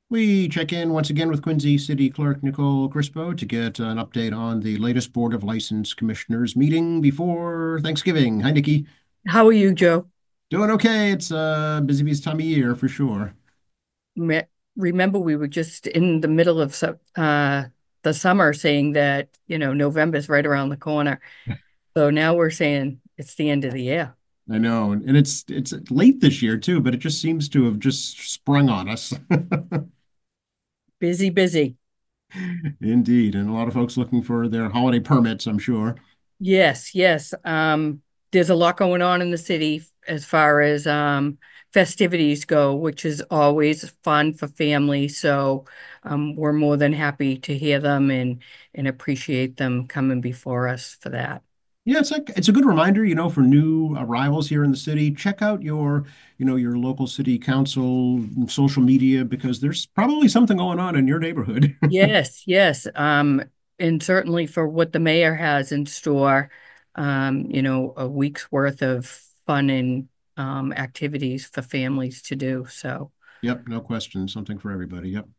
We check in once again with Quincy City Clerk Nicole Crispo to get an update on the latest Board of License Commissioners meeting before Thanksgiving. Hi, Nikki. How are you, Joe? Doing okay. It's busy time of year for sure. Me- Remember, we were just in the middle of the summer saying that, November's right around the corner. So now we're saying it's the end of the year. I know, and it's late this year too, but it just seems to have just sprung on us. Busy, busy. Indeed, and a lot of folks looking for their holiday permits, I'm sure. Yes, yes. There's a lot going on in the city as far as festivities go, which is always fun for families. So we're more than happy to hear them and appreciate them coming before us for that. Yeah, it's a good reminder, for new arrivals here in the city. Check out your local city council social media because there's probably something going on in your neighborhood. Yes, yes. And certainly for what the mayor has in store, a week's worth of fun and activities for families to do. Yep, no question. Something for everybody. Yep.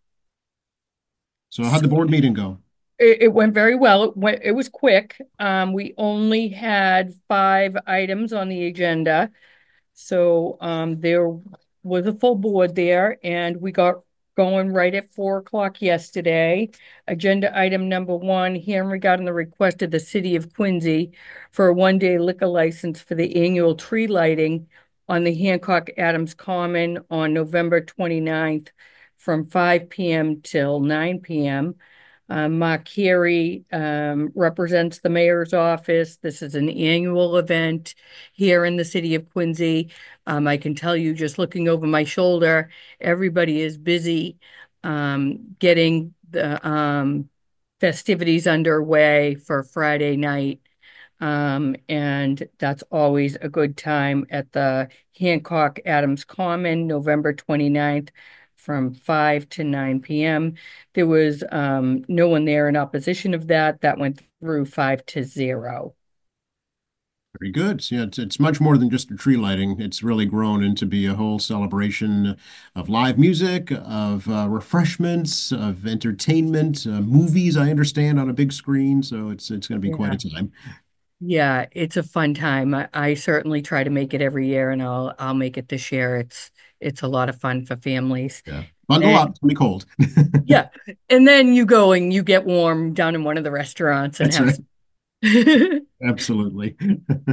So how'd the So board meeting go? it went very well. It was quick. We only had 5 items on the agenda. So there was a full board there, and we got going right at 4 o'clock yesterday. Agenda item number one, hearing regarding the request of the city of Quincy for a one-day liquor license for the annual tree lighting on the Hancock Adams Common on November 29th from 5 p.m. till 9 p.m. Mark Carey represents the mayor's office. This is an annual event here in the city of Quincy. I can tell you, just looking over my shoulder, everybody is busy getting the festivities underway for Friday night. And that's always a good time at the Hancock Adams Common, November 29th from 5 to 9 p.m. There was no one there in opposition of that. That went through 5-0. Very good. So, yeah, it's much more than just a tree lighting. It's really grown into be a whole celebration of live music, of refreshments, of entertainment, movies. I understand on a big screen, so it's going to be quite a Yeah. time. Yeah, it's a fun time. I certainly try to make it every year, and I'll make it this year. It's a lot of fun for families. Yeah, bundle up. And It's gonna be cold. yeah, and then you go and you get warm down in one of the restaurants and That's have right. some. Absolutely.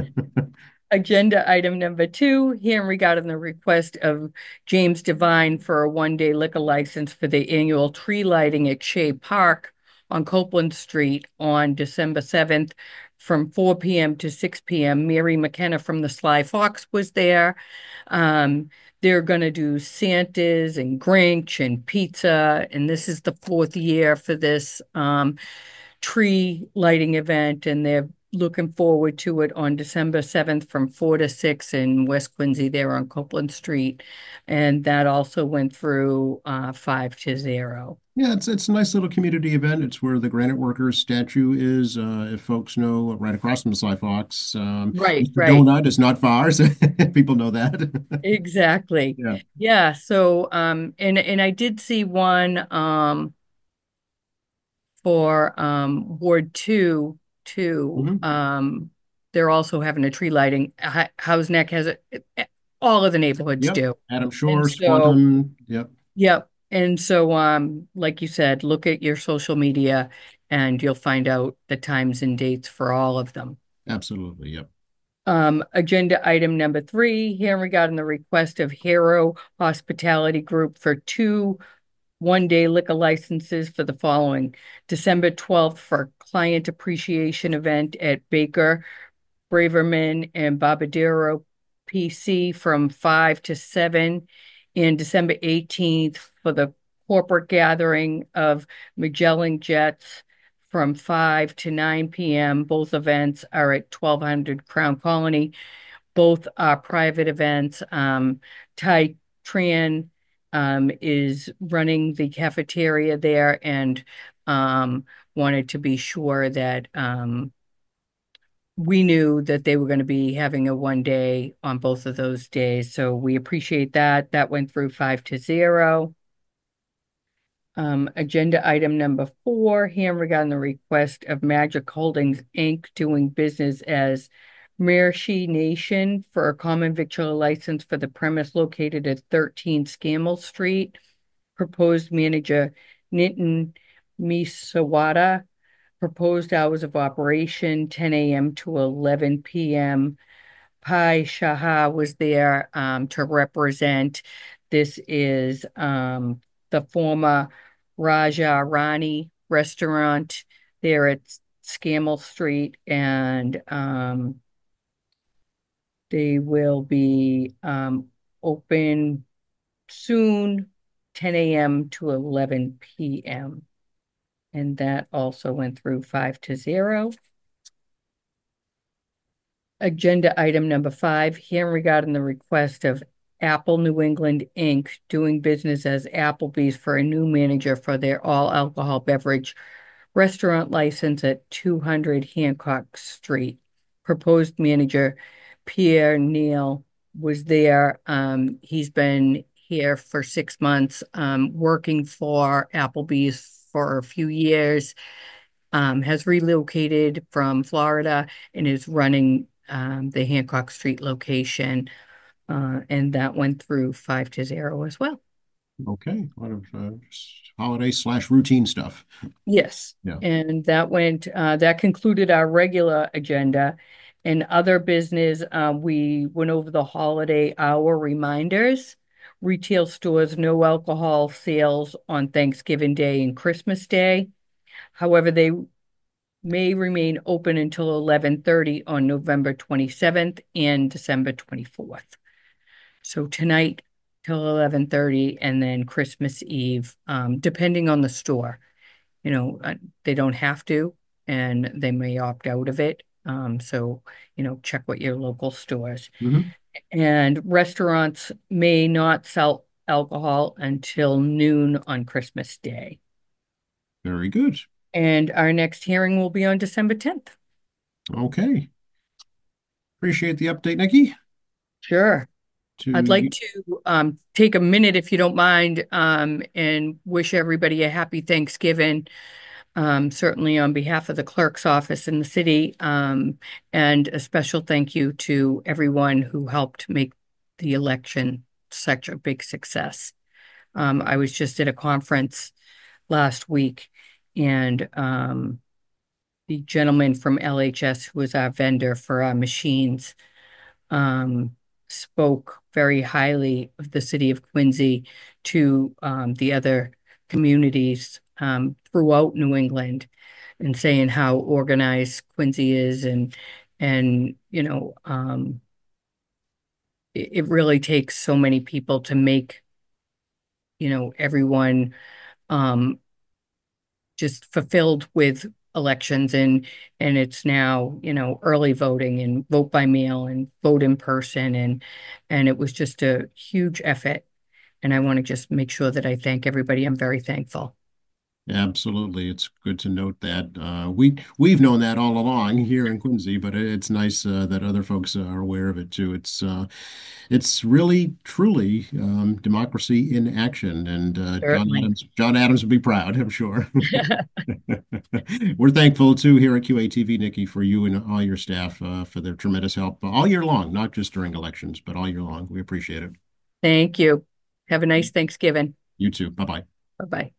Agenda item number two, hearing regarding the request of James Devine for a one-day liquor license for the annual tree lighting at Shea Park on Copeland Street on December 7th from 4 p.m. to 6 p.m. Mary McKenna from the Sly Fox was there. They're going to do Santas and Grinch and pizza, and this is the fourth year for this tree lighting event, and they're looking forward to it on December 7th from 4 to 6 in West Quincy there on Copeland Street. And that also went through 5-0. Yeah, it's a nice little community event. It's where the Granite Workers statue is. If folks know, right across from Sly Fox. Right, Mr. right. Donut is not far, so people know that. Exactly. Yeah. Yeah. So and I did see one for Ward 2 too. Mhm. They're also having a tree lighting. House Neck has it. All of the neighborhoods Yep. do. Adam And Shore, so, Quantum. Yep. yep. And so, like you said, look at your social media and you'll find out the times and dates for all of them. Absolutely. Yep. Agenda item number three, here regarding the request of Hero Hospitality Group for two one-day liquor licenses for the following: December 12th for client appreciation event at Baker, Braverman, and Barbadero PC from 5 to 7, and December 18th for the corporate gathering of Magellan Jets from 5 to 9 p.m. Both events are at 1200 Crown Colony. Both are private events. Ty Tran is running the cafeteria there and wanted to be sure that we knew that they were going to be having a one day on both of those days. So we appreciate that. That went through 5-0. Agenda item number 4, hearing regarding the request of Magic Holdings, Inc. doing business as Mirchi Nation for a common victular license for the premise located at 13 Scammell Street. Proposed manager Nitin Misawada. Proposed hours of operation 10 a.m. to 11 p.m. Pai Shaha was there to represent. This is the former Raja Rani restaurant there at Scammell Street, and they will be open soon, 10 a.m. to 11 p.m. And that also went through 5-0. Agenda item number 5, hearing regarding the request of Apple New England Inc. doing business as Applebee's for a new manager for their all alcohol beverage restaurant license at 200 Hancock Street. Proposed manager Pierre Neal was there. He's been here for 6 months, working for Applebee's for a few years, has relocated from Florida and is running the Hancock Street location. And that went through 5-0 as well. Okay, a lot of just holiday/routine stuff. Yes. Yeah. And that concluded our regular agenda. And other business, we went over the holiday hour reminders. Retail stores, no alcohol sales on Thanksgiving Day and Christmas Day. However, they may remain open until 11:30 on November 27th and December 24th. So tonight till 11:30 and then Christmas Eve, depending on the store. They don't have to, and they may opt out of it. So, check what your local stores. Mhm. And restaurants may not sell alcohol until noon on Christmas Day. Very good. And our next hearing will be on December 10th. Okay. Appreciate the update, Nikki. Sure. I'd like To to take a minute, if you don't mind, and wish everybody a happy Thanksgiving, certainly on behalf of the clerk's office in the city, and a special thank you to everyone who helped make the election such a big success. I was just at a conference last week, and the gentleman from LHS, who was our vendor for our machines, um, spoke very highly of the city of Quincy to the other communities throughout New England, and saying how organized Quincy is, and it really takes so many people to make everyone um, just fulfilled with elections, and it's now early voting and vote by mail and vote in person, and it was just a huge effort, and I want to just make sure that I thank everybody. I'm very thankful. Absolutely, it's good to note that we've known that all along here in Quincy, but it's nice that other folks are aware of it too. It's really truly democracy in action, and Certainly. John Adams would be proud, I'm sure. We're thankful too here at QATV, Nikki, for you and all your staff for their tremendous help all year long, not just during elections, but all year long. We appreciate it. Thank you. Have a nice Thanksgiving. You too. Bye bye. Bye-bye.